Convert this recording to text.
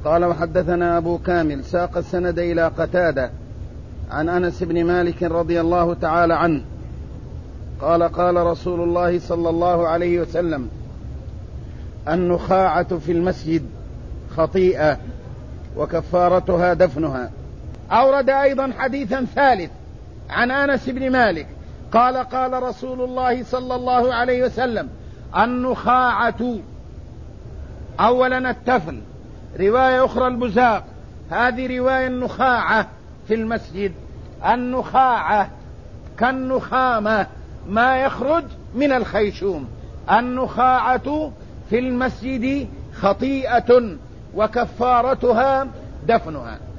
قال وحدثنا أبو كامل ساق السند إلى قتادة عن أنس بن مالك رضي الله تعالى عنه قال قال رسول الله صلى الله عليه وسلم النخاعة في المسجد خطيئة وكفارتها دفنها. أورد أيضا حديثا ثالث عن أنس بن مالك قال قال رسول الله صلى الله عليه وسلم النخاعة، أولا التفل، رواية أخرى البزاق، هذه رواية النخاعة في المسجد. النخاعة كالنخامة ما يخرج من الخيشوم. النخاعة في المسجد خطيئة وكفارتها دفنها.